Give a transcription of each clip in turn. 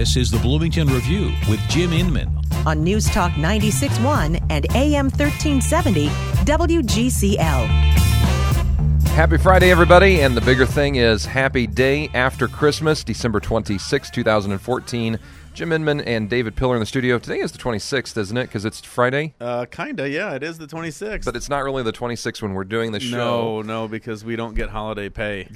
This is the Bloomington Review with Jim Inman on News Talk 96.1 and AM 1370 WGCL. Happy Friday, everybody, and the bigger thing is happy day after Christmas, December 26, 2014. Jim Inman and David Pillar in the studio. Today is the 26th, isn't it? Because it's Friday? Kinda, yeah. It is the 26th. But it's not really the 26th when we're doing the show. No, because we don't get holiday pay.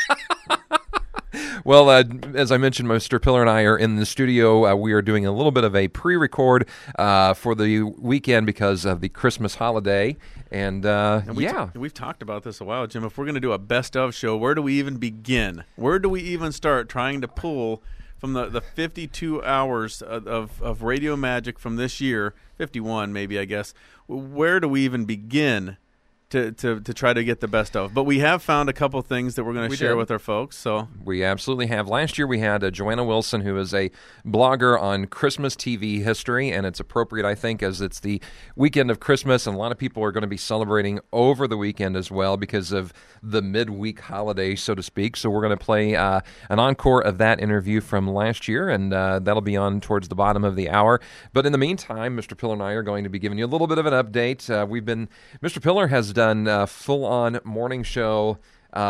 Well, as I mentioned, Mr. Pillar and I are in the studio. We are doing a little bit of a pre-record for the weekend because of the Christmas holiday. And we've talked about this a while, Jim. If we're going to do a best-of show, where do we even begin? Where do we even start trying to pull from the 52 hours of radio magic from this year, 51 maybe, I guess, where do we even begin to try to get the best of? But we have found a couple things that we're going to share with our folks. So we absolutely have. Last year we had Joanna Wilson, who is a blogger on Christmas TV history, and it's appropriate, I think, as it's the weekend of Christmas, and a lot of people are going to be celebrating over the weekend as well because of the midweek holiday, so to speak. So we're going to play an encore of that interview from last year, and that'll be on towards the bottom of the hour. But in the meantime, Mr. Pillar and I are going to be giving you a little bit of an update. Mr. Pillar has done full-on morning show.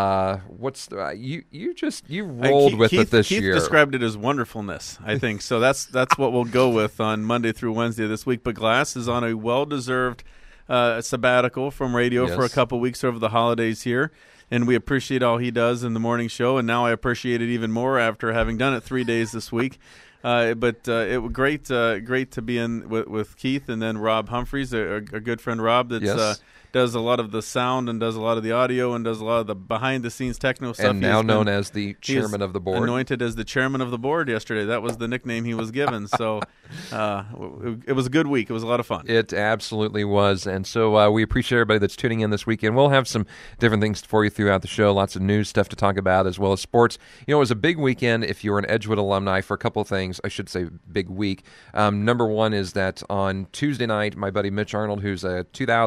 You rolled with it this year. Keith described it as wonderfulness, I think. So that's what we'll go with on Monday through Wednesday this week. But Glass is on a well-deserved sabbatical from radio for a couple weeks over the holidays here, and we appreciate all he does in the morning show. And now I appreciate it even more after having done it 3 days this week. But it was great to be in with Keith, and then Rob Humphreys, a good friend Rob, that's does a lot of the sound and does a lot of the audio and does a lot of the behind-the-scenes techno stuff. And now known as the chairman of the board. Anointed as the chairman of the board yesterday. That was the nickname he was given. So it was a good week. It was a lot of fun. It absolutely was. And so we appreciate everybody that's tuning in this weekend. We'll have some different things for you throughout the show, lots of news stuff to talk about as well as sports. You know, it was a big weekend if you were an Edgewood alumni for a couple of things. I should say big week. Number one is that on Tuesday night, my buddy Mitch Arnold, who's a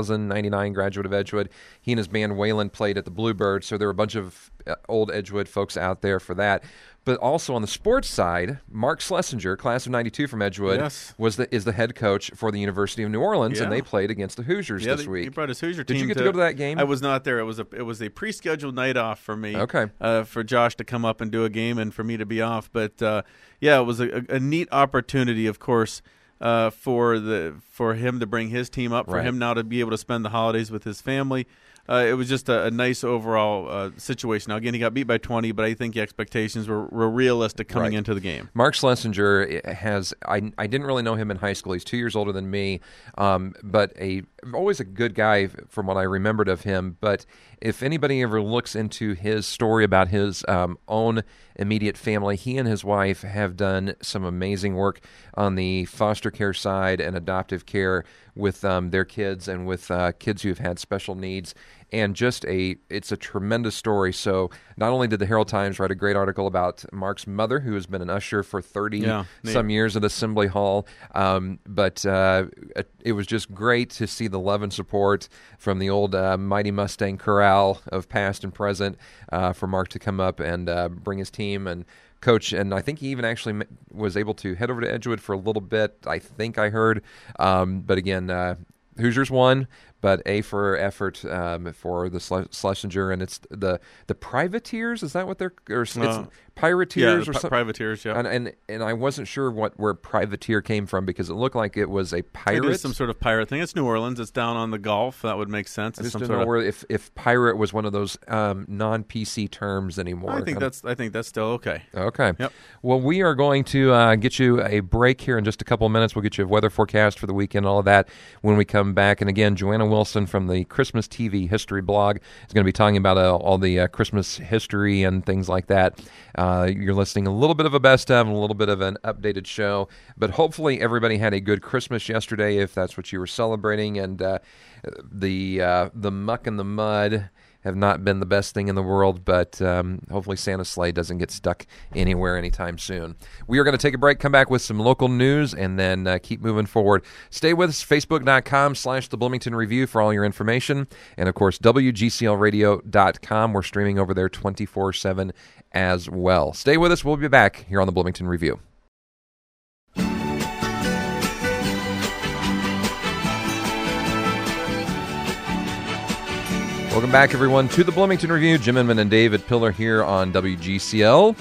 2099 graduate of Edgewood, he and his band Wayland played at the Bluebird, so there were a bunch of old Edgewood folks out there for that. But also on the sports side, Mark Schlesinger, class of 92 from Edgewood, is the head coach for the University of New Orleans, and they played against the Hoosiers this week. He brought his Hoosier team. Did you get to go to that game? I was not there. It was a pre-scheduled night off for me. Okay. For Josh to come up and do a game and for me to be off. But it was a neat opportunity, of course, for him to bring his team up, for him now to be able to spend the holidays with his family. It was just a nice overall situation. Now, again, he got beat by 20, but I think the expectations were realistic coming into the game. Mark Schlesinger I didn't really know him in high school. He's 2 years older than me, but always a good guy from what I remembered of him. But if anybody ever looks into his story about his own immediate family, he and his wife have done some amazing work on the foster care side and adoptive care with their kids and with kids who've had special needs. And it's a tremendous story. So not only did the Herald Times write a great article about Mark's mother, who has been an usher for 30-some years at Assembly Hall, but it was just great to see the love and support from the old Mighty Mustang Corral of past and present for Mark to come up and bring his team and coach. And I think he even actually was able to head over to Edgewood for a little bit, I think I heard. But again, Hoosiers won, but A for effort for the Schlesinger, and it's the Privateers. Is that what they're? Or it's Pirateers or something? Privateers, yeah. And I wasn't sure where Privateer came from because it looked like it was a pirate. It is some sort of pirate thing. It's New Orleans. It's down on the Gulf. That would make sense. I just don't know if pirate was one of those non-PC terms anymore. I think that's still okay. Okay. Yep. Well, we are going to get you a break here in just a couple of minutes. We'll get you a weather forecast for the weekend, all of that when we come back. And again, Joanna Wilson from the Christmas TV History blog is going to be talking about all the Christmas history and things like that. You're listening a little bit of a best of and a little bit of an updated show, but hopefully everybody had a good Christmas yesterday if that's what you were celebrating, and the muck and the mud have not been the best thing in the world, but hopefully Santa's sleigh doesn't get stuck anywhere anytime soon. We are going to take a break, come back with some local news, and then keep moving forward. Stay with us, Facebook.com/The Bloomington Review for all your information, and of course, WGCLradio.com. We're streaming over there 24/7 as well. Stay with us. We'll be back here on the Bloomington Review. Welcome back, everyone, to the Bloomington Review. Jim Inman and David Pillar here on WGCL.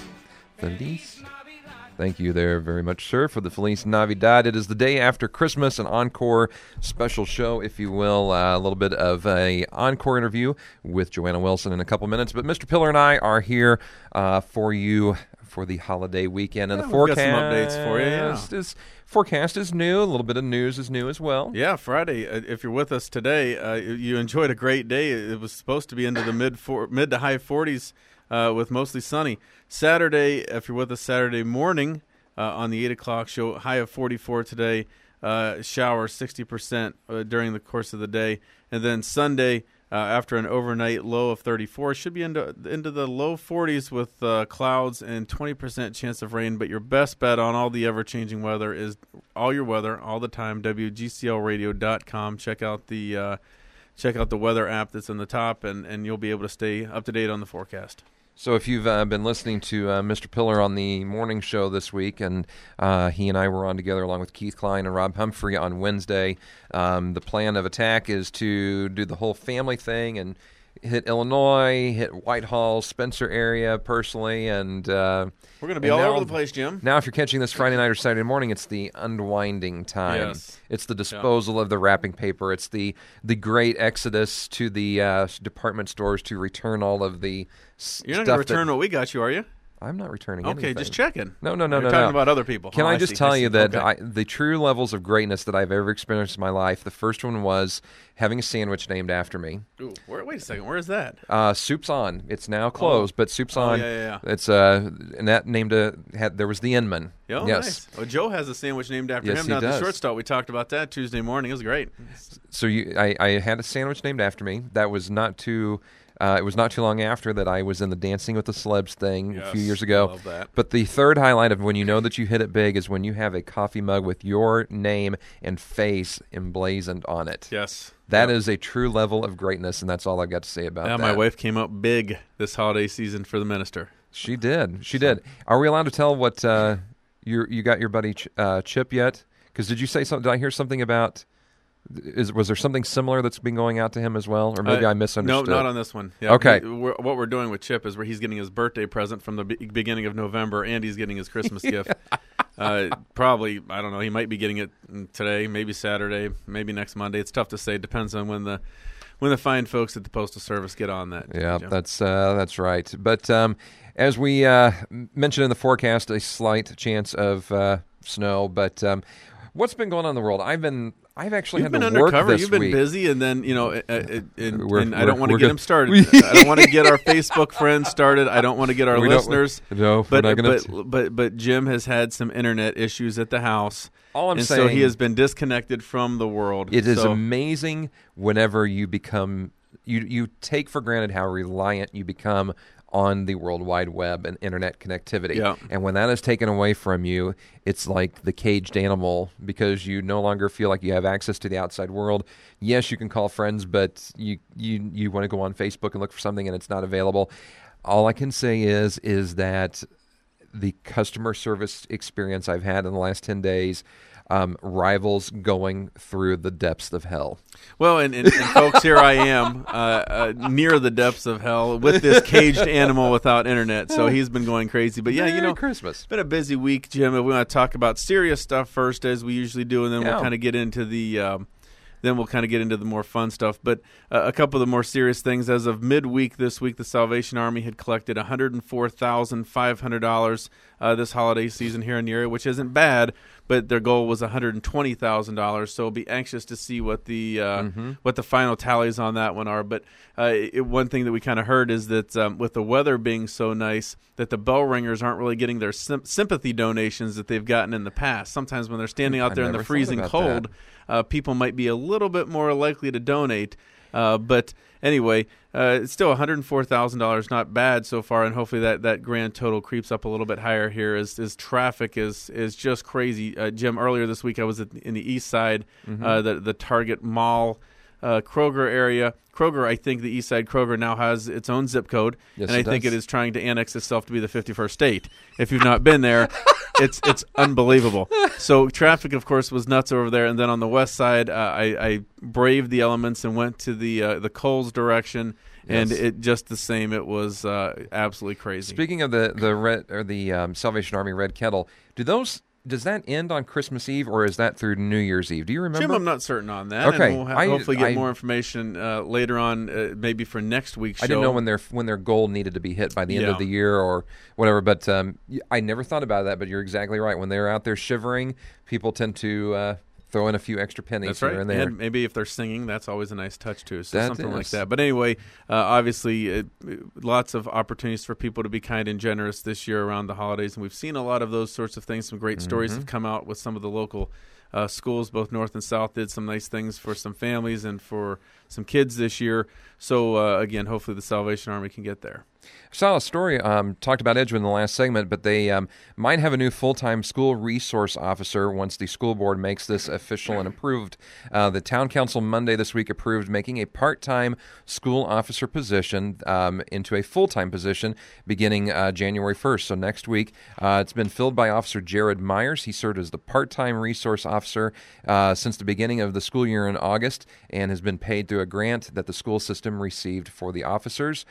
Feliz. Thank you there very much, sir, for the Feliz Navidad. It is the day after Christmas, an encore special show, if you will. A little bit of a encore interview with Joanna Wilson in a couple minutes. But Mr. Pillar and I are here for you for the holiday weekend. And the forecast, got some updates for you, forecast is new. A little bit of news is new as well. Yeah, Friday. If you're with us today, you enjoyed a great day. It was supposed to be into the mid to high 40s with mostly sunny. Saturday, if you're with us Saturday morning on the 8 o'clock show, high of 44 today. Shower 60% during the course of the day. And then Sunday, after an overnight low of 34, should be into the low 40s with clouds and 20% chance of rain. But your best bet on all the ever-changing weather is all your weather, all the time, WGCLradio.com. Check out the weather app that's on the top, and you'll be able to stay up to date on the forecast. So if you've been listening to Mr. Pillar on the morning show this week, and he and I were on together along with Keith Klein and Rob Humphrey on Wednesday, the plan of attack is to do the whole family thing and hit Illinois, hit Whitehall, Spencer area personally, and we're going to be all over the place, Jim. Now, if you're catching this Friday night or Saturday morning, it's the unwinding time. Yes. It's the disposal of the wrapping paper. It's the great exodus to the department stores to return all of the stuff. You're not going to return what we got you, are you? I'm not returning anything. Okay, just checking. No. You're talking about other people. Can I just tell you that okay. the true levels of greatness that I've ever experienced in my life, the first one was having a sandwich named after me. Ooh, wait a second. Where is that? Soup's On. It's now closed, but Soup's On. Yeah. It's and that named there was the Inman. Oh, yes. Nice. Well, Joe has a sandwich named after him. He Now, does. the shortstop, we talked about that Tuesday morning. It was great. So I had a sandwich named after me. That was not too. It was not too long after that I was in the Dancing with the Celebs thing a few years ago. Love that. But the third highlight of when you know that you hit it big is when you have a coffee mug with your name and face emblazoned on it. Yes. That is a true level of greatness, and that's all I've got to say about that. My wife came up big this holiday season for the minister. She did. Are we allowed to tell what you got your buddy Chip yet? Because did you say something? Did I hear something about... Was there something similar that's been going out to him as well, or maybe I misunderstood? No, not on this one. Yeah, okay. What we're doing with Chip is where he's getting his birthday present from the beginning of November, and he's getting his Christmas gift. Probably, I don't know. He might be getting it today, maybe Saturday, maybe next Monday. It's tough to say. Depends on when the fine folks at the Postal Service get on that. Yeah, that's right. But as we mentioned in the forecast, a slight chance of snow. But what's been going on in the world? I've actually You've had been to work undercover. this You've been week. busy, and then and I don't want to get him started. I don't want to get our Facebook friends started. I don't want to get our listeners. No, but we're not gonna but Jim has had some internet issues at the house. All I'm saying, so he has been disconnected from the world. It is amazing whenever you become you take for granted how reliant you become on the World Wide Web and internet connectivity. Yeah. And when that is taken away from you, it's like the caged animal because you no longer feel like you have access to the outside world. Yes, you can call friends, but you want to go on Facebook and look for something and it's not available. All I can say is that the customer service experience I've had in the last 10 days rivals going through the depths of hell. Well, and folks, here I am near the depths of hell with this caged animal without internet. So he's been going crazy. But yeah, Merry Christmas. It's been a busy week, Jim. We want to talk about serious stuff first, as we usually do, and then we'll kind of get into the. Then we'll kind of get into the more fun stuff. But a couple of the more serious things. As of midweek this week, the Salvation Army had collected $104,500 this holiday season here in the area, which isn't bad, but their goal was $120,000. So we'll be anxious to see what the final tallies on that one are. But one thing that we kind of heard is that with the weather being so nice, that the bell ringers aren't really getting their sympathy donations that they've gotten in the past. Sometimes when they're standing out there in the freezing cold, people might be a little bit more likely to donate. But anyway, it's still $104,000, not bad so far, and hopefully that grand total creeps up a little bit higher here as traffic is just crazy. Jim, earlier this week I was in the east side, the Target Mall Kroger area. Kroger, I think the Eastside Kroger now has its own zip code, yes, and I think it is trying to annex itself to be the 51st state. If you've not been there, it's unbelievable. So traffic, of course, was nuts over there. And then on the west side, I braved the elements and went to the Coles direction. And it just the same. It was absolutely crazy. Speaking of the Salvation Army Red Kettle, does that end on Christmas Eve, or is that through New Year's Eve? Do you remember? Jim, I'm not certain on that. Okay, and we'll hopefully get more information later on, maybe for next week's show. I didn't know when their goal needed to be hit by the end of the year or whatever. But I never thought about that. But you're exactly right. When they're out there shivering, people tend to throw in a few extra pennies here and there. And maybe if they're singing, that's always a nice touch too. So something like that. But anyway, obviously, lots of opportunities for people to be kind and generous this year around the holidays. And we've seen a lot of those sorts of things. Some great stories have come out with some of the local schools, both North and South, did some nice things for some families and for some kids this year. So, again, hopefully the Salvation Army can get there. I saw a story, talked about Edgewood in the last segment, but they might have a new full-time school resource officer once the school board makes this official and approved. The town council Monday this week approved making a part-time school officer position into a full-time position beginning January 1st, so next week. It's been filled by Officer Jared Myers. He served as the part-time resource officer since the beginning of the school year in August and has been paid through a grant that the school system received for the officers.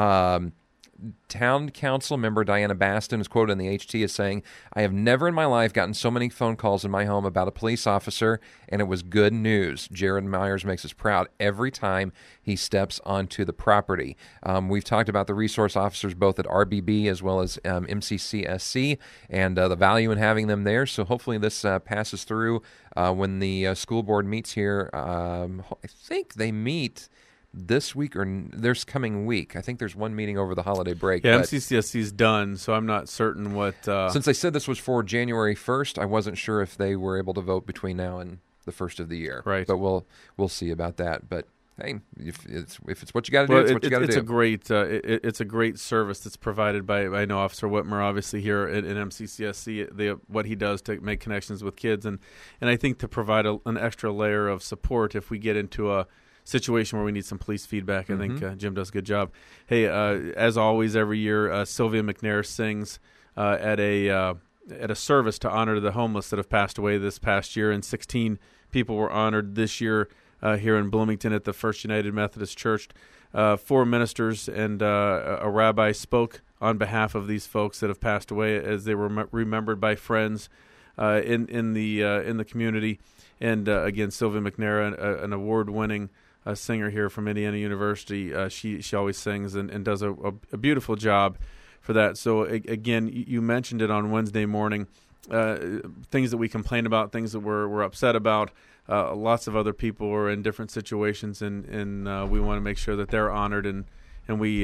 Town council member Diana Baston is quoted in the HT as saying, "I have never in my life gotten so many phone calls in my home about a police officer, and it was good news. Jared Myers makes us proud every time he steps onto the property." We've talked about the resource officers both at RBB as well as MCCSC and the value in having them there. So hopefully this passes through when the school board meets here. I think they meet this week or this coming week. I think there's one meeting over the holiday break. Yeah, MCCSC's done, so I'm not certain what... Since they said this was for January 1st, I wasn't sure if they were able to vote between now and the first of the year. Right. But we'll see about that. But hey, if it's what you got to do, it's what you got to do. It's a great service that's provided by, I know Officer Whitmer, obviously here at MCCSC, what he does to make connections with kids, and I think to provide an extra layer of support if we get into a situation where we need some police feedback. I think Jim does a good job. Hey, as always, every year, Sylvia McNair sings at a service to honor the homeless that have passed away this past year, and 16 people were honored this year here in Bloomington at the First United Methodist Church. 4 ministers and a rabbi spoke on behalf of these folks that have passed away as they were remembered by friends in the community. And again, Sylvia McNair, an award-winning singer here from Indiana University, she always sings and does a beautiful job for that. So again, you mentioned it on Wednesday morning, things that we complain about, things that we're upset about. Lots of other people are in different situations, and we want to make sure that they're honored, and we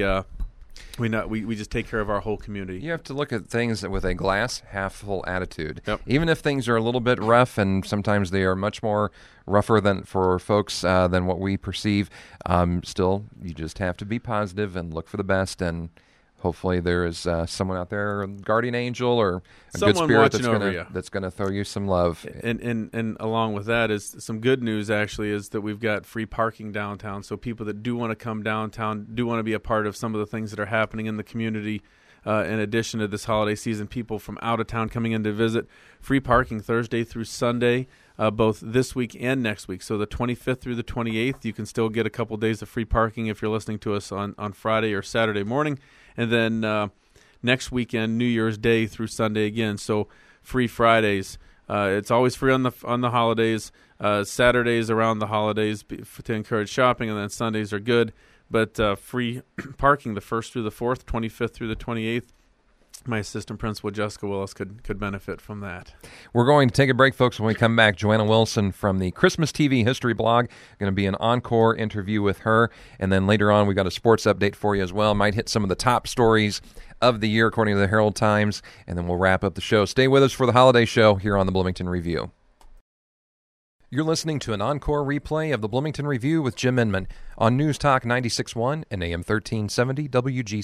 just take care of our whole community. You have to look at things with a glass half full attitude. Yep. Even if things are a little bit rough, and sometimes they are much more rougher than for folks than what we perceive, still you just have to be positive and look for the best, and hopefully there is someone out there, a guardian angel or a someone good spirit that's going to throw you some love. And along with that is some good news, actually, is that we've got free parking downtown. So people that do want to come downtown, do want to be a part of some of the things that are happening in the community, in addition to this holiday season, people from out of town coming in to visit, free parking Thursday through Sunday, both this week and next week. So the 25th through the 28th, you can still get a couple days of free parking if you're listening to us on Friday or Saturday morning. And then next weekend, New Year's Day through Sunday again. So free Fridays. It's always free on the holidays. Saturdays around the holidays to encourage shopping, and then Sundays are good. But free parking the 1st through the 4th, 25th through the 28th. My assistant principal, Jessica Willis, could benefit from that. We're going to take a break, folks. When we come back, Joanna Wilson from the Christmas TV History blog, going to be an encore interview with her. And then later on, we got a sports update for you as well. Might hit some of the top stories of the year, according to the Herald Times. And then we'll wrap up the show. Stay with us for the holiday show here on the Bloomington Review. You're listening to an encore replay of the Bloomington Review with Jim Inman on News Talk 96.1 and AM 1370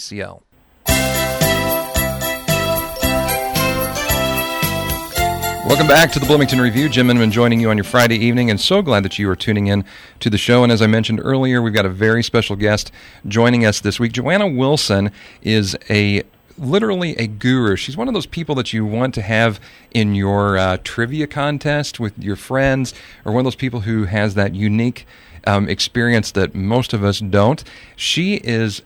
WGCL. Welcome back to the Bloomington Review. Jim Inman joining you on your Friday evening, and so glad that you are tuning in to the show. And as I mentioned earlier, we've got a very special guest joining us this week. Joanna Wilson is literally a guru. She's one of those people that you want to have in your trivia contest with your friends, or one of those people who has that unique experience that most of us don't. She is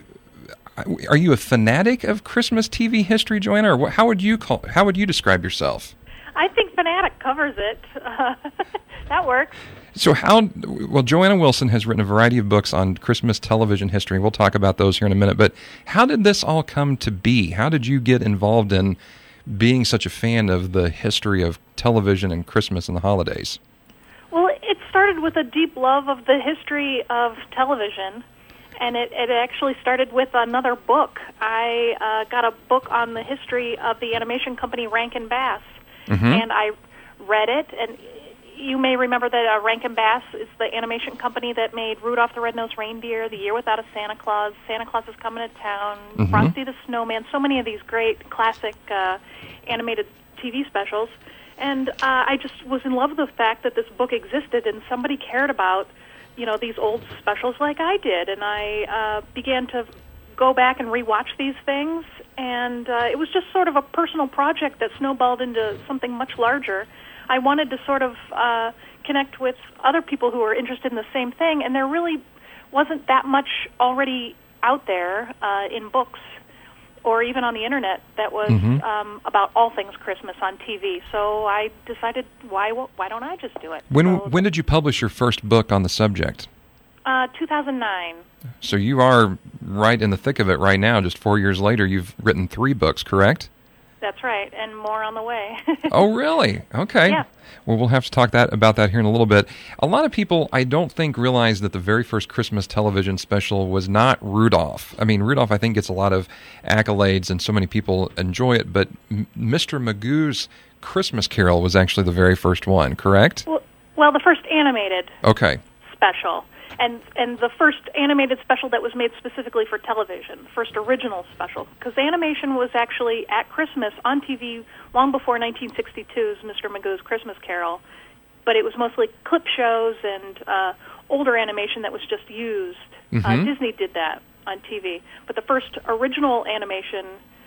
Are you a fanatic of Christmas TV history, Joanna, or how would you describe yourself? I think fanatic covers it. That works. So Joanna Wilson has written a variety of books on Christmas television history. We'll talk about those here in a minute. But how did this all come to be? How did you get involved in being such a fan of the history of television and Christmas and the holidays? Well, it started with a deep love of the history of television, and it actually started with another book. I got a book on the history of the animation company Rankin Bass, and I read it, and you may remember that Rankin Bass is the animation company that made Rudolph the Red-Nosed Reindeer, The Year Without a Santa Claus, Santa Claus is Coming to Town, Frosty the Snowman, so many of these great classic animated TV specials. And I just was in love with the fact that this book existed and somebody cared about, these old specials like I did. And I began to go back and rewatch these things. And it was just sort of a personal project that snowballed into something much larger. I wanted to sort of connect with other people who were interested in the same thing, and there really wasn't that much already out there in books or even on the internet that was about all things Christmas on TV. So I decided, why don't I just do it? When did you publish your first book on the subject? 2009. So you are right in the thick of it right now. Just 4 years later, you've written 3 books, correct? That's right, and more on the way. Oh, really? Okay. Yeah. Well, we'll have to talk about that here in a little bit. A lot of people, I don't think, realize that the very first Christmas television special was not Rudolph. I mean, Rudolph, I think, gets a lot of accolades, and so many people enjoy it, but Mr. Magoo's Christmas Carol was actually the very first one, correct? Well, the first animated special. And the first animated special that was made specifically for television, the first original special, because animation was actually at Christmas on TV long before 1962's Mr. Magoo's Christmas Carol, but it was mostly clip shows and older animation that was just used. Disney did that on TV, but the first original animation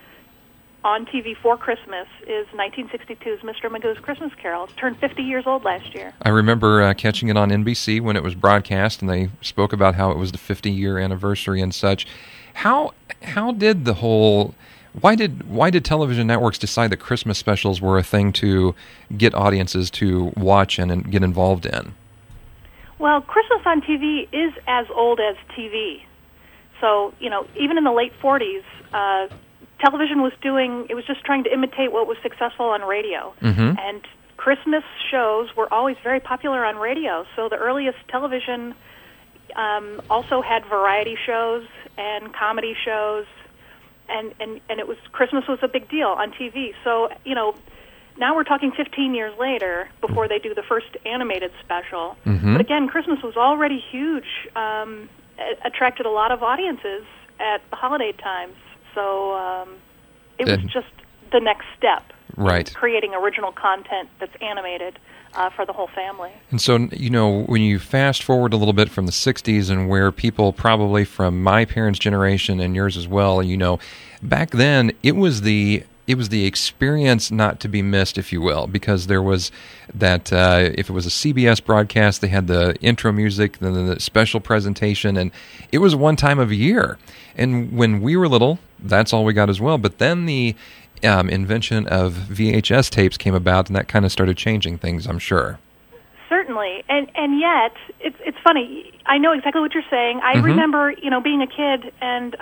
on TV for Christmas is 1962's Mr. Magoo's Christmas Carol. It turned 50 years old last year. I remember catching it on NBC when it was broadcast, and they spoke about how it was the 50-year anniversary and such. How did the whole... Why did television networks decide that Christmas specials were a thing to get audiences to watch and get involved in? Well, Christmas on TV is as old as TV. So, even in the late 40s, television was just trying to imitate what was successful on radio. And Christmas shows were always very popular on radio. So the earliest television also had variety shows and comedy shows, and Christmas was a big deal on TV. So, now we're talking 15 years later before they do the first animated special. But again, Christmas was already huge, attracted a lot of audiences at the holiday times. So it was just the next step, right? Creating original content that's animated for the whole family. And so, when you fast forward a little bit from the 60s and where people probably from my parents' generation and yours as well, back then it was the experience not to be missed, if you will, because there was that, if it was a CBS broadcast, they had the intro music, then the special presentation, and it was one time of year. And when we were little, that's all we got as well. But then the invention of VHS tapes came about, and that kind of started changing things, I'm sure. Certainly. And yet, it's funny. I know exactly what you're saying. I remember, being a kid, and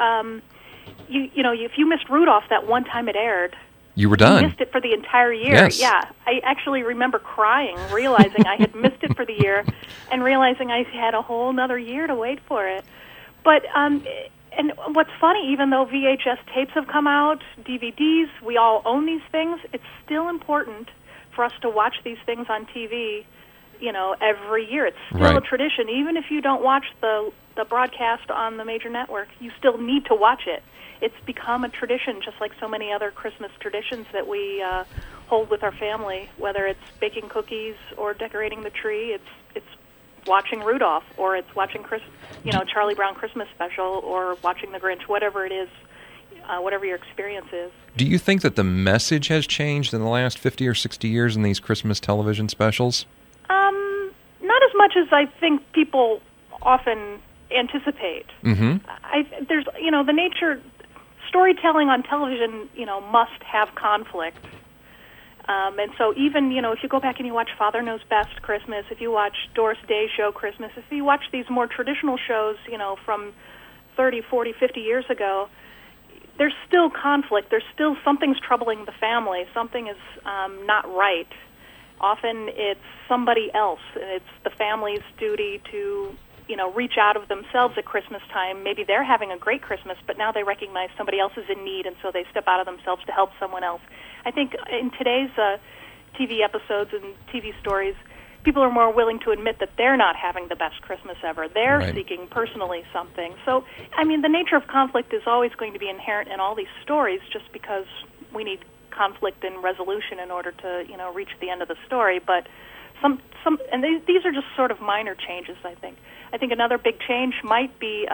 if you missed Rudolph that one time it aired, you were done. You missed it for the entire year. Yes. Yeah. I actually remember crying, realizing I had missed it for the year, and realizing I had a whole another year to wait for it. But and what's funny, even though VHS tapes have come out, DVDs, we all own these things, it's still important for us to watch these things on TV, every year. It's still a tradition. Even if you don't watch the the broadcast on the major network. You still need to watch it. It's become a tradition, just like so many other Christmas traditions that we hold with our family. Whether it's baking cookies or decorating the tree, it's watching Rudolph, or it's watching Charlie Brown Christmas Special, or watching The Grinch. Whatever it is, whatever your experience is. Do you think that the message has changed in the last 50 or 60 years in these Christmas television specials? Not as much as I think people often anticipate. Mm-hmm. There's the nature. Storytelling on television, must have conflict. And so even, if you go back and you watch Father Knows Best Christmas, if you watch Doris Day Show Christmas, if you watch these more traditional shows, from 30, 40, 50 years ago, there's still conflict. There's still something's troubling the family. Something is not right. Often it's somebody else. It's the family's duty to reach out of themselves at Christmas time. Maybe they're having a great Christmas, but now they recognize somebody else is in need, and so they step out of themselves to help someone else. I think in today's TV episodes and TV stories, people are more willing to admit that they're not having the best Christmas ever. They're seeking personally something. So, the nature of conflict is always going to be inherent in all these stories, just because we need conflict and resolution in order to, reach the end of the story. But these are just sort of minor changes, I think. I think another big change might be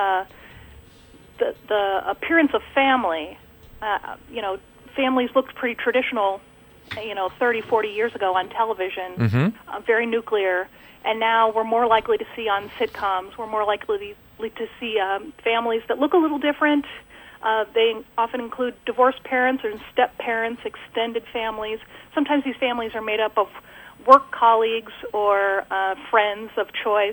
the appearance of family. Families looked pretty traditional, 30, 40 years ago on television, very nuclear, and now we're more likely to see on sitcoms. We're more likely to see families that look a little different. They often include divorced parents or step-parents, extended families. Sometimes these families are made up of work colleagues or friends of choice.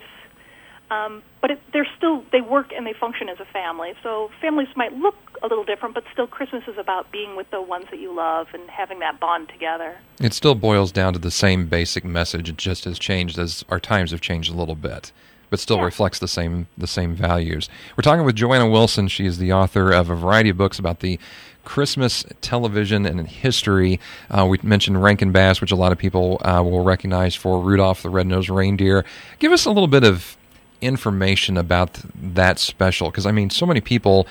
But they work and they function as a family. So families might look a little different, but still Christmas is about being with the ones that you love and having that bond together. It still boils down to the same basic message. It just has changed as our times have changed a little bit, but still reflects the same values. We're talking with Joanna Wilson. She is the author of a variety of books about the Christmas television and history. We mentioned Rankin Bass, which a lot of people will recognize for Rudolph the Red-Nosed Reindeer. Give us a little bit of information about that special, because so many people,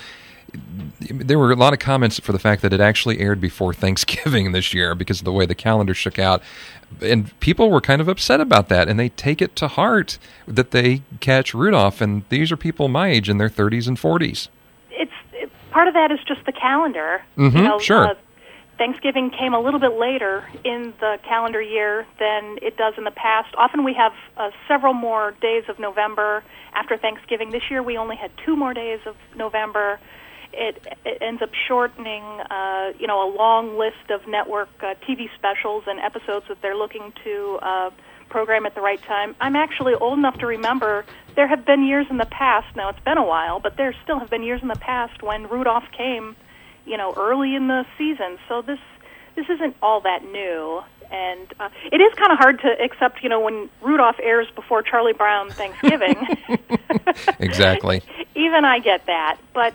there were a lot of comments for the fact that it actually aired before Thanksgiving this year because of the way the calendar shook out, and people were kind of upset about that, and they take it to heart that they catch Rudolph, and these are people my age in their 30s and 40s. Part of that is just the calendar. Sure. Thanksgiving came a little bit later in the calendar year than it does in the past. Often we have several more days of November after Thanksgiving. This year we only had 2 more days of November. It ends up shortening, a long list of network TV specials and episodes that they're looking to program at the right time. I'm actually old enough to remember there have been years in the past, now it's been a while, but there still have been years in the past when Rudolph came early in the season. So this isn't all that new. And it is kind of hard to accept, when Rudolph airs before Charlie Brown Thanksgiving. Exactly. Even I get that. But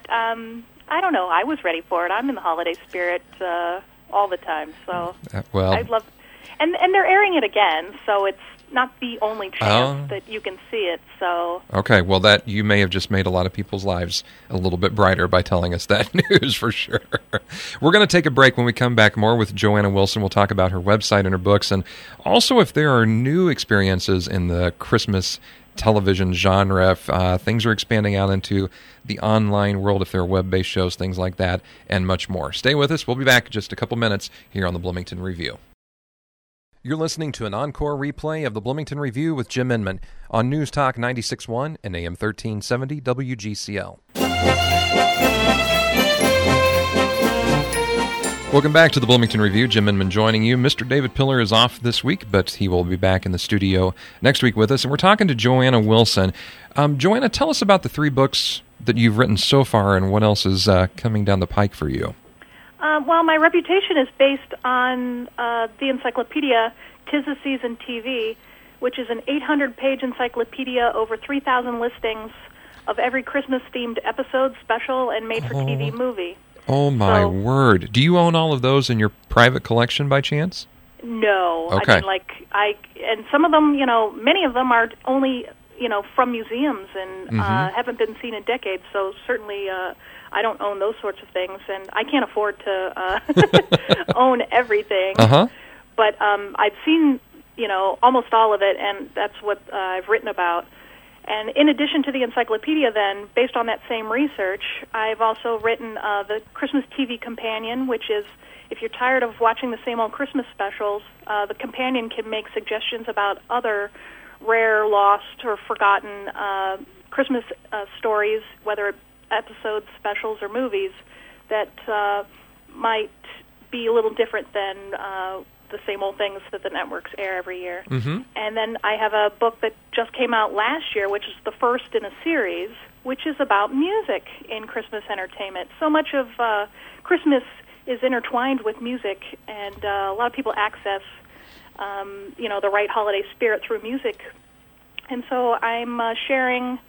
I don't know. I was ready for it. I'm in the holiday spirit all the time. So I love it. And they're airing it again, so it's not the only chance that you can see it. So okay, well, that you may have just made a lot of people's lives a little bit brighter by telling us that news for sure. We're going to take a break. When we come back, more with Joanna Wilson. We'll talk about her website and her books, and also if there are new experiences in the Christmas television genre, if things are expanding out into the online world, if there are web-based shows, things like that, and much more. Stay with us. We'll be back in just a couple minutes here on the Bloomington Review. You're listening to an encore replay of the Bloomington Review with Jim Inman on News Talk 96.1 and AM 1370 WGCL. Welcome back to the Bloomington Review. Jim Inman joining you. Mr. David Pillar is off this week, but he will be back in the studio next week with us. And we're talking to Joanna Wilson. Joanna, tell us about the 3 books that you've written so far and what else is coming down the pike for you. Well, my reputation is based on the encyclopedia 'Tis the Season TV, which is an 800-page encyclopedia, over 3,000 listings of every Christmas-themed episode, special, and made-for-TV movie. Oh, my word. Do you own all of those in your private collection by chance? No. Okay. And some of them, many of them are only, from museums and haven't been seen in decades. So certainly I don't own those sorts of things, and I can't afford to own everything. But I've seen, almost all of it, and that's what I've written about. And in addition to the encyclopedia, then, based on that same research, I've also written the Christmas TV Companion, which is, if you're tired of watching the same old Christmas specials, the Companion can make suggestions about other rare, lost, or forgotten Christmas stories, whether episodes, specials, or movies, that might be a little different than the same old things that the networks air every year. And then I have a book that just came out last year, which is the first in a series, which is about music in Christmas entertainment. So much of Christmas is intertwined with music, and a lot of people access, the right holiday spirit through music. And so I'm sharing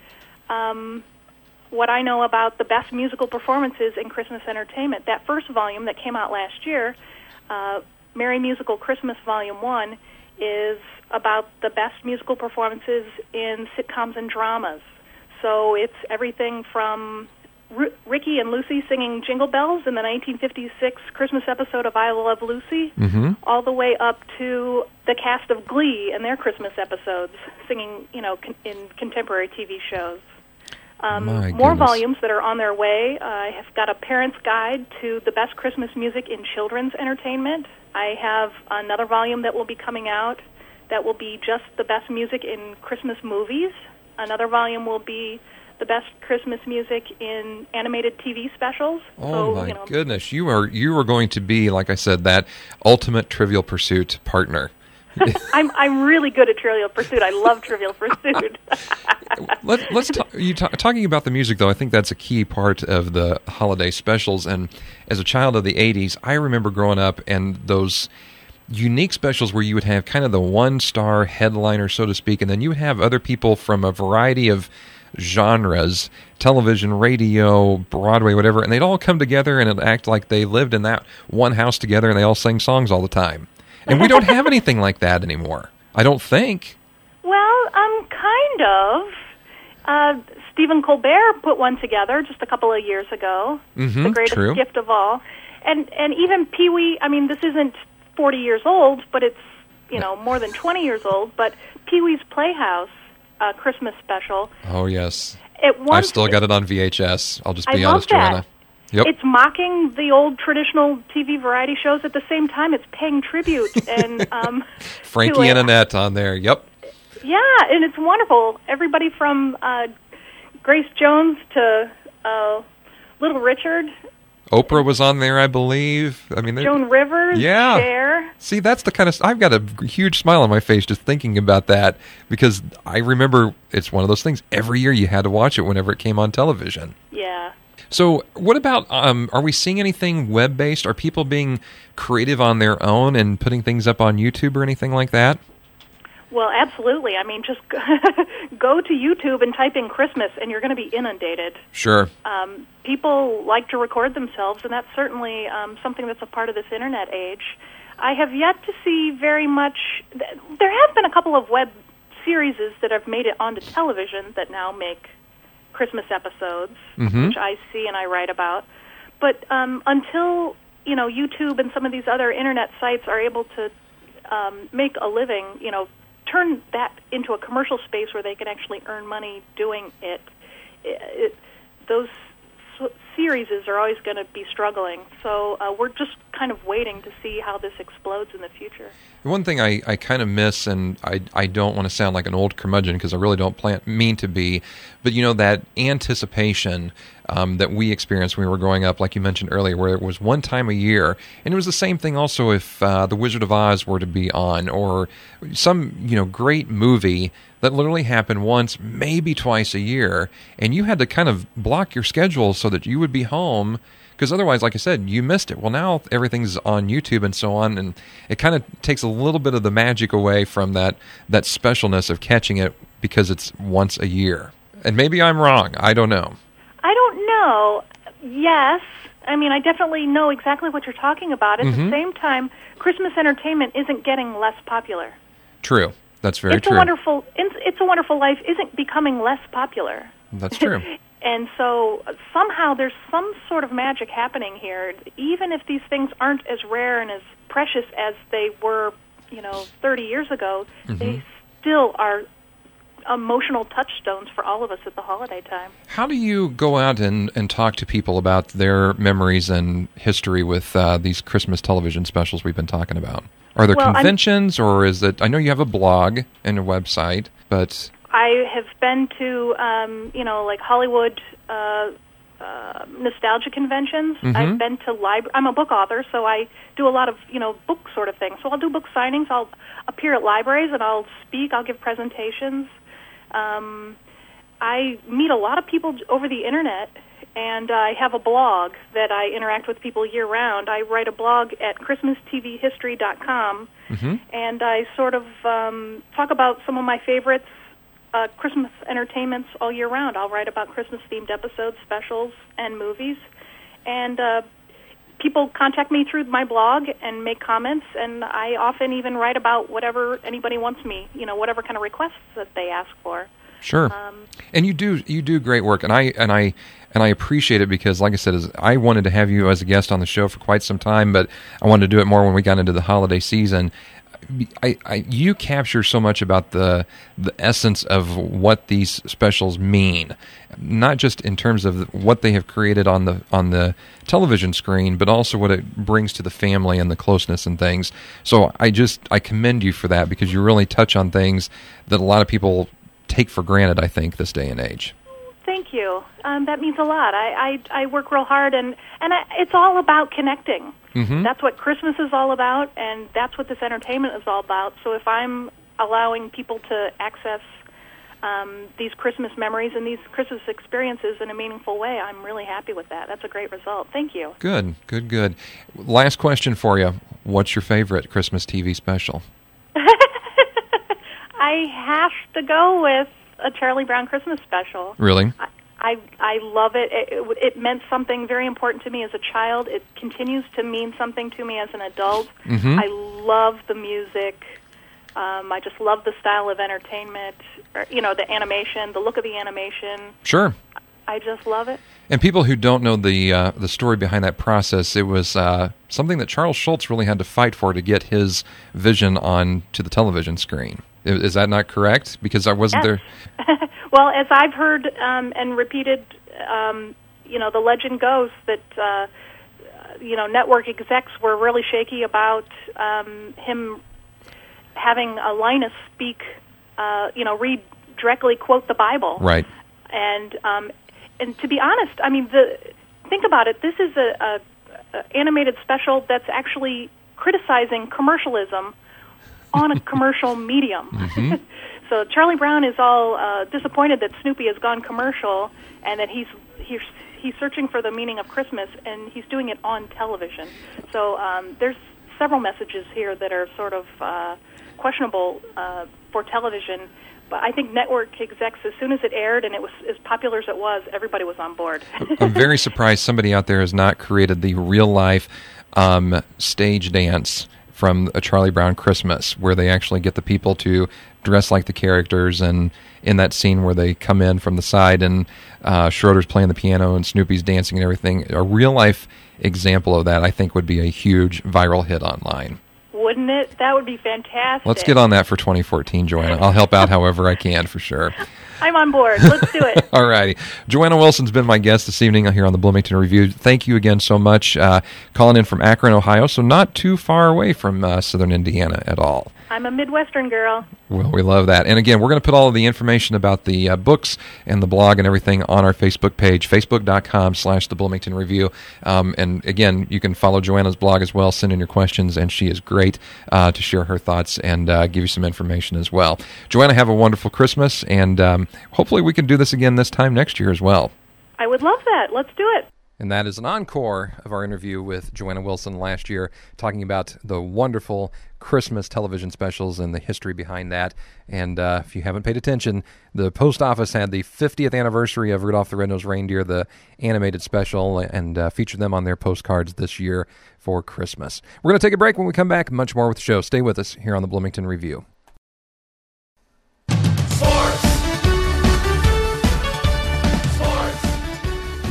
what I know about the best musical performances in Christmas entertainment. That first volume that came out last year, Merry Musical Christmas Volume 1, is about the best musical performances in sitcoms and dramas. So it's everything from Ricky and Lucy singing Jingle Bells in the 1956 Christmas episode of I Love Lucy, all the way up to the cast of Glee and their Christmas episodes singing, in contemporary TV shows. More volumes that are on their way. I have got a parent's guide to the best Christmas music in children's entertainment. I have another volume that will be coming out that will be just the best music in Christmas movies. Another volume will be the best Christmas music in animated TV specials. Oh, my goodness. You are going to be, like I said, that ultimate Trivial Pursuit partner. I'm really good at Trivial Pursuit. I love Trivial Pursuit. Let's talking about the music, though. I think that's a key part of the holiday specials. And as a child of the 80s, I remember growing up and those unique specials where you would have kind of the one-star headliner, so to speak, and then you would have other people from a variety of genres, television, radio, Broadway, whatever, and they'd all come together and it'd act like they lived in that one house together and they all sang songs all the time. And we don't have anything like that anymore, I don't think. Well, kind of. Stephen Colbert put one together just a couple of years ago, The Greatest Gift of All. And even Pee-wee, this isn't 40 years old, but it's, more than 20 years old, but Pee-wee's Playhouse Christmas special. Oh, yes. I've still got it on VHS. I'll just be honest, Joanna. Yep. It's mocking the old traditional TV variety shows. At the same time, it's paying tribute. And Frankie and Annette on there. Yep. Yeah, and it's wonderful. Everybody from Grace Jones to Little Richard. Oprah was on there, I believe. Joan Rivers. Yeah. Cher. See, that's the kind of... I've got a huge smile on my face just thinking about that because I remember it's one of those things. Every year you had to watch it whenever it came on television. Yeah. So what about, are we seeing anything web-based? Are people being creative on their own and putting things up on YouTube or anything like that? Well, absolutely. Just go to YouTube and type in Christmas, and you're going to be inundated. Sure. People like to record themselves, and that's certainly something that's a part of this Internet age. I have yet to see very much... There have been a couple of web series that have made it onto television that now make Christmas episodes, which I see and I write about. But until YouTube and some of these other internet sites are able to make a living, turn that into a commercial space where they can actually earn money doing it, those series are always going to be struggling. So we're just kind of waiting to see how this explodes in the future. One thing I kind of miss, and I don't want to sound like an old curmudgeon because I really don't mean to be, but that anticipation that we experienced when we were growing up, like you mentioned earlier, where it was one time a year, and it was the same thing also if The Wizard of Oz were to be on, or some great movie that literally happened once, maybe twice a year, and you had to kind of block your schedule so that you would be home, because otherwise, like I said, you missed it. Well, now everything's on YouTube and so on, and it kind of takes a little bit of the magic away from that specialness of catching it because it's once a year. And maybe I'm wrong. I don't know. I don't know. Yes. I definitely know exactly what you're talking about. At the same time, Christmas entertainment isn't getting less popular. True. That's very It's true. It's a Wonderful Life isn't becoming less popular. That's true. And so somehow there's some sort of magic happening here. Even if these things aren't as rare and as precious as they were, 30 years ago, they still are emotional touchstones for all of us at the holiday time. How do you go out and talk to people about their memories and history with these Christmas television specials we've been talking about? Are there conventions, or is it... I know you have a blog and a website, but... I have been to, like Hollywood nostalgia conventions. I've been to I'm a book author, so I do a lot of, book sort of things. So I'll do book signings. I'll appear at libraries, and I'll speak. I'll give presentations. I meet a lot of people over the Internet, and I have a blog that I interact with people year-round. I write a blog at ChristmasTVHistory.com, and I sort of talk about some of my favorites, Christmas entertainments all year round. I'll write about Christmas-themed episodes, specials, and movies. And people contact me through my blog and make comments, and I often even write about whatever anybody wants me, whatever kind of requests that they ask for. Sure. And you do great work, and I appreciate it because, like I said, I wanted to have you as a guest on the show for quite some time, but I wanted to do it more when we got into the holiday season. You capture so much about the essence of what these specials mean, not just in terms of what they have created on the television screen, but also what it brings to the family and the closeness and things. So I commend you for that, because you really touch on things that a lot of people take for granted, I think, this day and age. Thank you. That means a lot. I work real hard, and it's all about connecting. That's what Christmas is all about, and that's what this entertainment is all about. So if I'm allowing people to access these Christmas memories and these Christmas experiences in a meaningful way, I'm really happy with that. That's a great result. Thank you. Good. Last question for you. What's your favorite Christmas TV special? I have to go with a Charlie Brown Christmas special. Really? I love it. It meant something very important to me as a child. It continues to mean something to me as an adult. I love the music. I just love the style of entertainment. The animation, the look of the animation. Sure. I just love it. And people who don't know the story behind that process, it was something that Charles Schulz really had to fight for to get his vision on to the television screen. Is that not correct? Because I wasn't there. Well, as I've heard and repeated, the legend goes that network execs were really shaky about him having Linus speak, read directly, quote the Bible. Right. And to be honest, I mean, think about it. This is a animated special that's actually criticizing commercialism on a commercial medium. So Charlie Brown is all disappointed that Snoopy has gone commercial, and that he's searching for the meaning of Christmas, and he's doing it on television. So there's several messages here that are sort of questionable for television. But I think network execs, as soon as it aired and it was as popular as it was, everybody was on board. I'm very surprised somebody out there has not created the real-life stage dance from a Charlie Brown Christmas, where they actually get the people to dress like the characters, and in that scene where they come in from the side and Schroeder's playing the piano and Snoopy's dancing and everything. A real-life example of that, I think, would be a huge viral hit online. Wouldn't it? That would be fantastic. Let's get on that for 2014, Joanna. I'll help out however I can, for sure. I'm on board. Let's do it. All righty. Joanna Wilson's been my guest this evening here on the Bloomington Review. Thank you again so much. Calling in from Akron, Ohio, so not too far away from southern Indiana at all. I'm a Midwestern girl. Well, we love that. And again, we're going to put all of the information about the books and the blog and everything on our Facebook page, facebook.com/The Bloomington Review. And again, you can follow Joanna's blog as well, send in your questions, and she is great to share her thoughts and give you some information as well. Joanna, have a wonderful Christmas, and hopefully we can do this again this time next year as well. I would love that. Let's do it. And that is an encore of our interview with Joanna Wilson last year, talking about the wonderful Christmas television specials and the history behind that. And if you haven't paid attention, the post office had the 50th anniversary of Rudolph the Red-Nosed Reindeer, the animated special, and featured them on their postcards this year for Christmas. We're going to take a break. When we come back, much more with the show. Stay with us here on the Bloomington Review.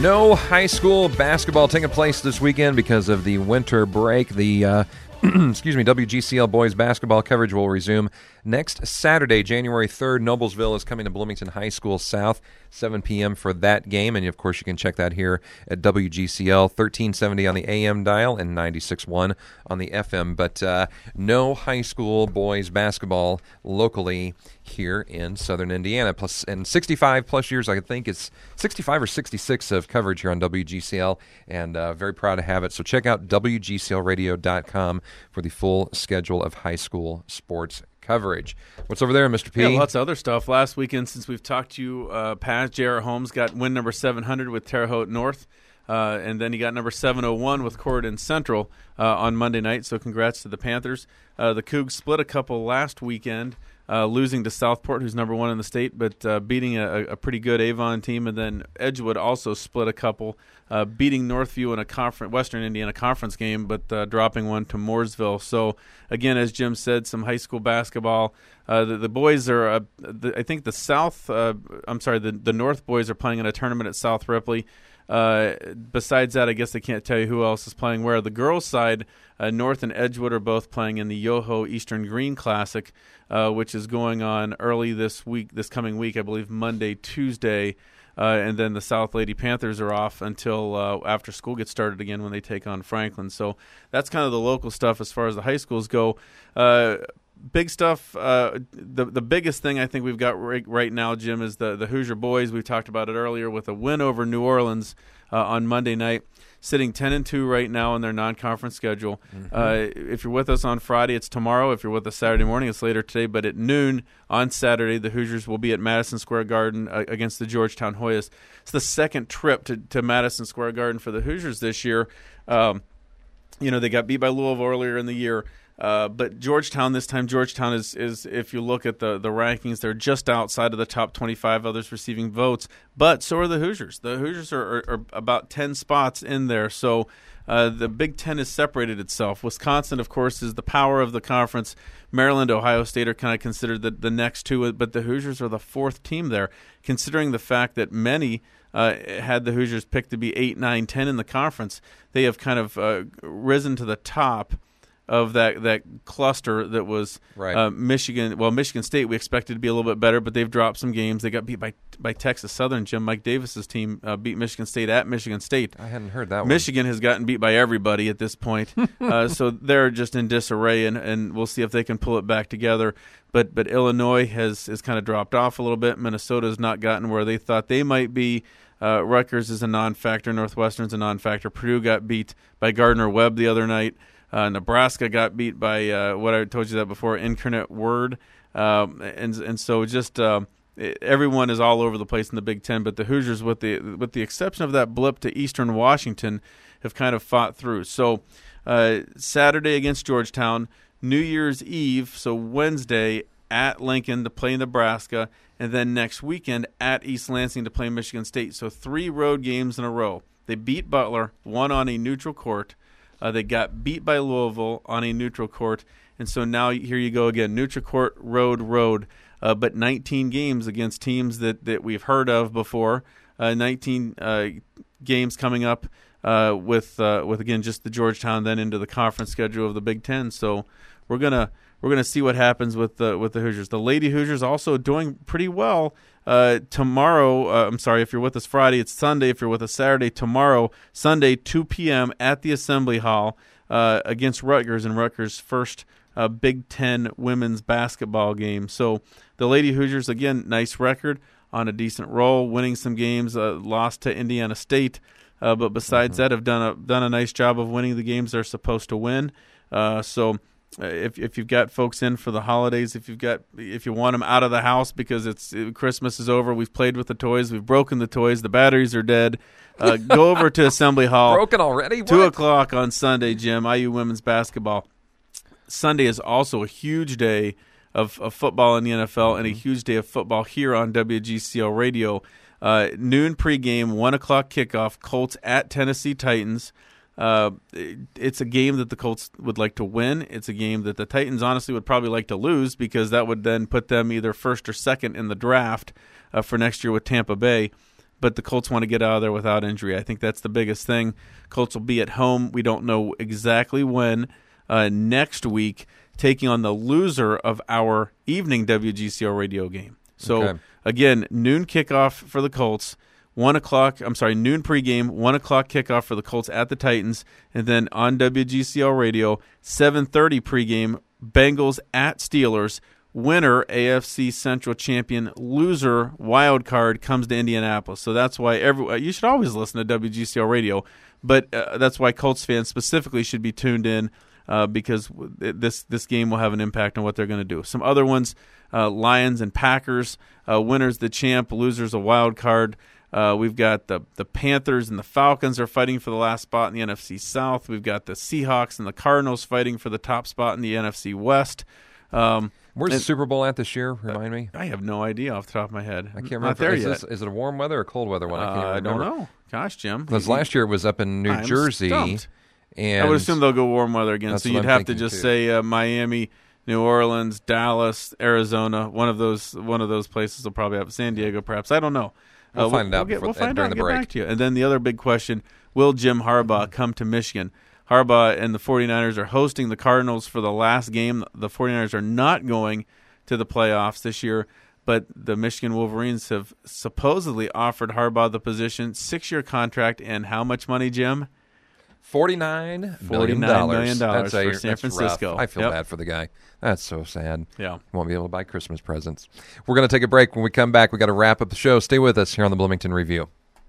No high school basketball taking place this weekend because of the winter break. The WGCL boys basketball coverage will resume next Saturday, January 3rd. Noblesville is coming to Bloomington High School South, 7 p.m. for that game. And, of course, you can check that here at WGCL, 1370 on the AM dial and 96.1 on the FM. But no high school boys basketball locally here in southern Indiana. And 65-plus years, I think it's 65 or 66 of coverage here on WGCL, and very proud to have it. So check out WGCLradio.com for the full schedule of high school sports coverage. What's over there, Mr. P? Yeah, lots of other stuff. Last weekend, since we've talked to you past, J.R. Holmes got win number 700 with Terre Haute North, and then he got number 701 with Corridon Central on Monday night, so congrats to the Panthers. The Cougs split a couple last weekend, losing to Southport, who's number 1 in the state, but beating a pretty good Avon team. And then Edgewood also split a couple, beating Northview in a Western Indiana conference game, but dropping one to Mooresville. So, again, as Jim said, some high school basketball. The boys are, I think the North boys are playing in a tournament at South Ripley. Besides that, I guess I can't tell you who else is playing where. The girls' side, North and Edgewood are both playing in the Yoho Eastern Green Classic, which is going on early this coming week, I believe Monday, Tuesday, and then the South Lady Panthers are off until after school gets started again when they take on Franklin. So that's kind of the local stuff as far as the high schools go. Big stuff. The biggest thing I think we've got right now, Jim, is the Hoosier boys. We talked about it earlier with a win over New Orleans on Monday night, sitting 10-2 right now in their non-conference schedule. If you're with us on Friday, it's tomorrow. If you're with us Saturday morning, it's later today. But at noon on Saturday, the Hoosiers will be at Madison Square Garden against the Georgetown Hoyas. It's the second trip to Madison Square Garden for the Hoosiers this year. They got beat by Louisville earlier in the year. But Georgetown this time, is if you look at the rankings, they're just outside of the top 25, others receiving votes. But so are the Hoosiers. The Hoosiers are about 10 spots in there. So the Big Ten has separated itself. Wisconsin, of course, is the power of the conference. Maryland, Ohio State are kind of considered the next two, but the Hoosiers are the fourth team there, considering the fact that many had the Hoosiers picked to be 8, 9, 10 in the conference. They have kind of risen to the top of that cluster that was Michigan. Well, Michigan State we expected to be a little bit better, but they've dropped some games. They got beat by Texas Southern. Jim, Mike Davis's team beat Michigan State at Michigan State. I hadn't heard that one. Michigan has gotten beat by everybody at this point, so they're just in disarray, and we'll see if they can pull it back together. But Illinois has kind of dropped off a little bit. Minnesota's not gotten where they thought they might be. Rutgers is a non-factor. Northwestern's a non-factor. Purdue got beat by Gardner-Webb the other night. Nebraska got beat by what I told you that before, Incarnate Word, and so just everyone is all over the place in the Big Ten. But the Hoosiers, with the exception of that blip to Eastern Washington, have kind of fought through. So Saturday against Georgetown, New Year's Eve, so Wednesday at Lincoln to play Nebraska, and then next weekend at East Lansing to play Michigan State. So 3 road games in a row. They beat Butler, one on a neutral court. They got beat by Louisville on a neutral court, and so now here you go again, neutral court, road, but 19 games against teams that we've heard of before. 19 games coming up with again just the Georgetown, then into the conference schedule of the Big Ten. So we're gonna see what happens with the Hoosiers. The Lady Hoosiers also doing pretty well. Tomorrow, if you're with us Friday, it's Sunday. If you're with us Saturday, tomorrow, Sunday, 2 p.m. at the Assembly Hall against Rutgers in Rutgers' first Big Ten women's basketball game. So the Lady Hoosiers, again, nice record, on a decent roll, winning some games, lost to Indiana State, but besides that, have done a nice job of winning the games they're supposed to win. If you've got folks in for the holidays, if you want them out of the house because Christmas is over, we've played with the toys, we've broken the toys, the batteries are dead, go over to Assembly Hall. Broken already? What? 2 o'clock on Sunday, Jim, IU women's basketball. Sunday is also a huge day of football in the NFL and a huge day of football here on WGCL Radio. Noon pregame, 1 o'clock kickoff, Colts at Tennessee Titans. It's a game that the Colts would like to win. It's a game that the Titans honestly would probably like to lose because that would then put them either first or second in the draft for next year with Tampa Bay. but the Colts want to get out of there without injury. I think that's the biggest thing. Colts will be at home. We don't know exactly when. Next week, taking on the loser of our evening WGCL radio game. So, again, noon kickoff for the Colts. 1 o'clock, noon pregame, 1 o'clock kickoff for the Colts at the Titans, and then on WGCL radio, 7:30 pregame, Bengals at Steelers. Winner, AFC Central champion. Loser, wild card, comes to Indianapolis. So that's why you should always listen to WGCL radio, but that's why Colts fans specifically should be tuned in because this game will have an impact on what they're going to do. Some other ones, Lions and Packers. Winners the champ, losers a wild card. We've got the Panthers and the Falcons are fighting for the last spot in the NFC South. We've got the Seahawks and the Cardinals fighting for the top spot in the NFC West. Where's the Super Bowl at this year? Remind me. I have no idea off the top of my head. I can't remember. Not there yet. Is it a warm weather or cold weather one? I don't know. Gosh, Jim. Because last year it was up in New Jersey. Stumped. And I would assume they'll go warm weather again. So you'd have to just say Miami, New Orleans, Dallas, Arizona. One of those places will probably have San Diego, perhaps. I don't know. We'll find out during the break. Back to you. And then the other big question, will Jim Harbaugh come to Michigan? Harbaugh and the 49ers are hosting the Cardinals for the last game. The 49ers are not going to the playoffs this year, but the Michigan Wolverines have supposedly offered Harbaugh the position, 6-year contract, and how much money, Jim? $49 million. That's for San Francisco. Rough. I feel bad for the guy. That's so sad. Yeah. Won't be able to buy Christmas presents. We're going to take a break. When we come back, we got to wrap up the show. Stay with us here on the Bloomington Review.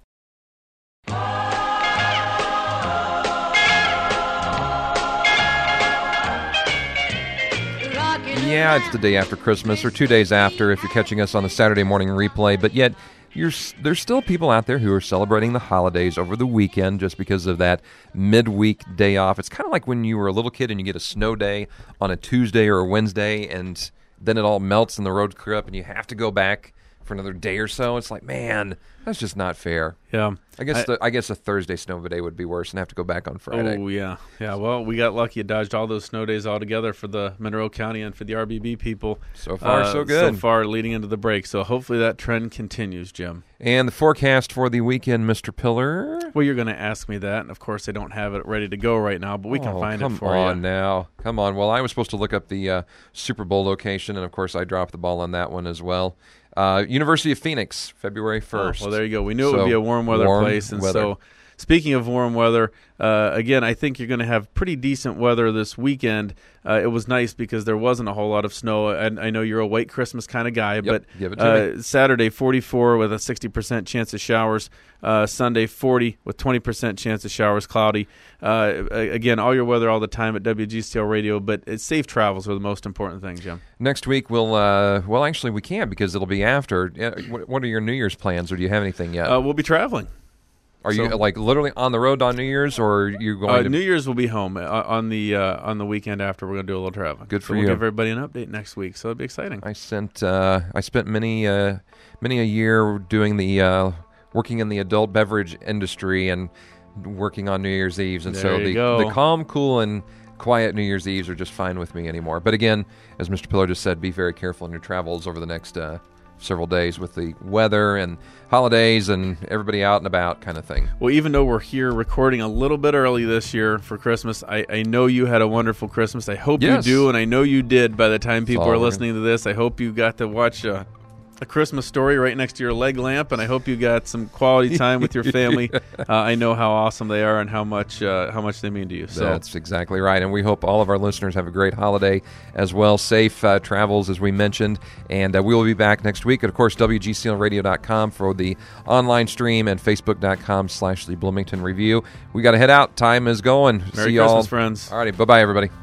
Yeah, it's the day after Christmas, or 2 days after if you're catching us on the Saturday morning replay, but yet there's still people out there who are celebrating the holidays over the weekend just because of that midweek day off. It's kind of like when you were a little kid and you get a snow day on a Tuesday or a Wednesday, and then it all melts and the roads clear up and you have to go back for another day or so. It's like, man, that's just not fair. Yeah. I guess a Thursday snow day would be worse and have to go back on Friday. Oh, yeah. Yeah, well, we got lucky. It dodged all those snow days altogether for the Monroe County and for the RBB people. So far, so good. So far, leading into the break. So hopefully that trend continues, Jim. And the forecast for the weekend, Mr. Pillar? Well, you're going to ask me that, and of course I don't have it ready to go right now, but we can find it for you. Come on now. Come on. Well, I was supposed to look up the Super Bowl location, and of course I dropped the ball on that one as well. University of Phoenix, February 1st. Well, there you go. We knew it would be a warm weather place. And so, speaking of warm weather, again, I think you're going to have pretty decent weather this weekend. It was nice because there wasn't a whole lot of snow. And I know you're a white Christmas kind of guy, but give it to me. Saturday, 44 with a 60% chance of showers. Sunday, 40 with 20% chance of showers, cloudy. Again, all your weather all the time at WGCL Radio, but safe travels are the most important thing, Jim. Next week, we'll actually, we can't because it'll be after. What are your New Year's plans, or do you have anything yet? We'll be traveling. Are you like literally on the road on New Year's, or are you going to? New Year's will be home. On the weekend after, we're going to do a little traveling. Good for you. We'll give everybody an update next week, so it'll be exciting. I spent many a year doing the working in the adult beverage industry and working on New Year's Eves, and so the calm, cool, and quiet New Year's Eves are just fine with me anymore. But again, as Mr. Pillar just said, be very careful in your travels over the next several days with the weather and holidays and everybody out and about kind of thing. Well, even though we're here recording a little bit early this year for Christmas, I know you had a wonderful Christmas. I hope you do, and I know you did by the time people are listening to this. I hope you got to watch a Christmas Story right next to your leg lamp, and I hope you got some quality time with your family. I know how awesome they are and how much they mean to you. So that's exactly right, and we hope all of our listeners have a great holiday as well. Safe travels, as we mentioned, and we will be back next week. And of course, WGCLradio.com for the online stream and Facebook.com/The Bloomington Review. We got to head out. Time is going. Merry See Christmas, y'all. friends. All righty, bye-bye, everybody.